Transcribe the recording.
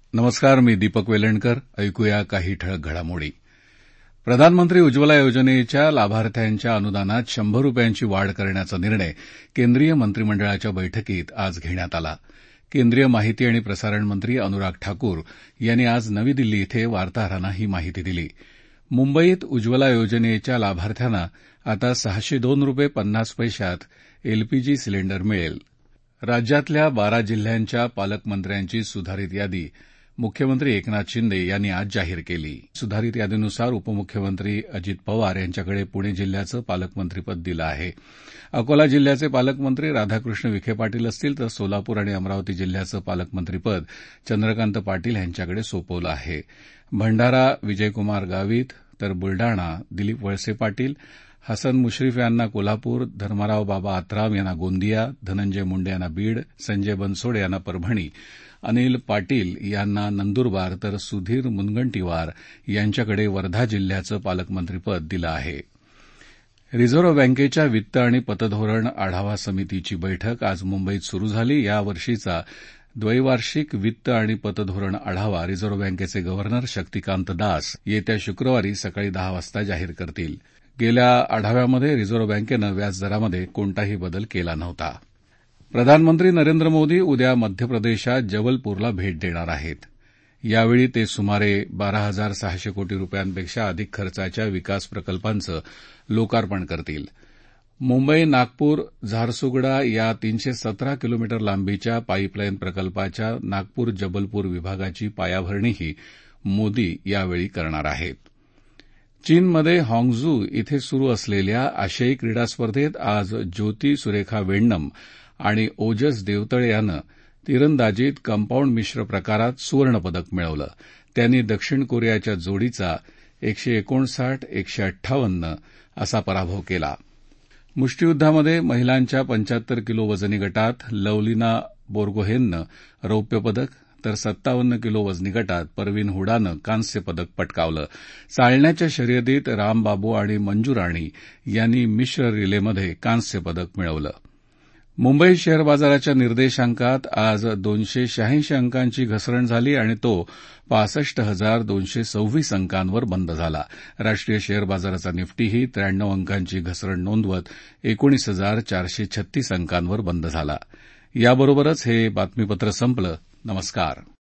नमस्कार, मी दीपक वेलणकर. ऐकूया काही ठळक घडामोडी. प्रधानमंत्री उज्ज्वला योजनेच्या लाभार्थ्यांच्या अनुदानात ₹100 वाढ करण्याचा निर्णय केंद्रीय मंत्रिमंडळाच्या बैठकीत आज घेण्यात आला. केंद्रीय माहिती आणि प्रसारण मंत्री अनुराग ठाकूर यांनी आज नवी दिल्ली इथं वार्ताहरांना ही माहिती दिली. मुंबईत उज्ज्वला योजनेच्या लाभार्थ्यांना आता ₹602.50 एलपीजी सिलेंडर मिळेल. राज्यातल्या 12 जिल्ह्यांच्या पालकमंत्र्यांची सुधारित यादी मुख्यमंत्री एकनाथ शिंदे यांनी आज जाहीर केली. सुधारित यादीनुसार उपमुख्यमंत्री अजित पवार यांच्याकडे पुणे जिल्ह्याचं पालकमंत्रीपद दिलं आहे. अकोला जिल्ह्याचे पालकमंत्री राधाकृष्ण विखे पाटील असतील तर सोलापूर आणि अमरावती जिल्ह्याचं पालकमंत्रीपद चंद्रकांत पाटील यांच्याकडे सोपवलं आहे. भंडारा विजयकुमार गावित तर बुलडाणा दिलीप वळसे पाटील, हसन मुश्रीफ यांना कोल्हापूर, धर्माराव बाबा आत्राम यांना गोंदिया, धनंजय मुंडे यांना बीड, संजय बनसोडे यांना परभणी, अनिल पाटील यांना नंदुरबार तर सुधीर मुनगंटीवार यांच्याकडे वर्धा जिल्ह्याचं पालकमंत्रीपद दिलं आहे. रिझर्व्ह बँकेच्या वित्त आणि पतधोरण आढावा समितीची बैठक आज मुंबईत सुरू झाली. यावर्षीचा द्वैवार्षिक वित्त आणि पतधोरण आढावा रिझर्व्ह बँकेचे गव्हर्नर शक्तिकांत दास येत्या शुक्रवारी सकाळी 10 वाजता जाहीर करतील. गेल्या आढाव्यामध्ये रिझर्व्ह बँकेनं व्याजदरामध्ये कोणताही बदल केला नव्हता. प्रधानमंत्री नरेंद्र मोदी उद्या मध्य प्रदेशात जबलपूरला भेट देणार आहेत. यावेळी ते सुमारे 12,600 कोटी रुपयांपेक्षा अधिक खर्चाच्या विकास प्रकल्पांचं लोकार्पण करतील. मुंबई नागपूर झारसुगडा या 317 किलोमीटर लांबीच्या पाईपलाईन प्रकल्पाच्या नागपूर जबलपूर विभागाची पायाभरणीही मोदी यावेळी करणार आहेत. चीनमध्ये हॉंगझू इथं सुरू असलेल्या आशियाई क्रीडा स्पर्धेत आज ज्योती सुरेखा वेण्णम आणि ओजस देवतळे यानं तिरंदाजीत कंपाऊंड मिश्र प्रकारात सुवर्णपदक मिळवलं. त्यांनी दक्षिण कोरियाच्या जोडीचा 159-158 असा पराभव केला. मुष्टियुद्धामध्ये महिलांच्या 75 किलो वजनी गटात लवलिना बोर्गोहेननं रौप्य पदक तर 57 किलो वजनी गटात परवीन हुडानं कांस्य पदक पटकावलं. चालण्याच्या शर्यतीत रामबाबू आणि मंजू राणी यांनी मिश्र रिलेमध्ये कांस्य पदक मिळवलं. मुंबई शेअर बाजाराच्या निर्देशांकात आज 286 अंकांची घसरण झाली आणि तो 65,226 अंकांवर बंद झाला. राष्ट्रीय शेअर बाजाराचा निफ्टीही 93 अंकांची घसरण नोंदवत 19,436 अंकांवर बंद झाला. याबरोबरच हे बातमीपत्र संपलं. नमस्कार.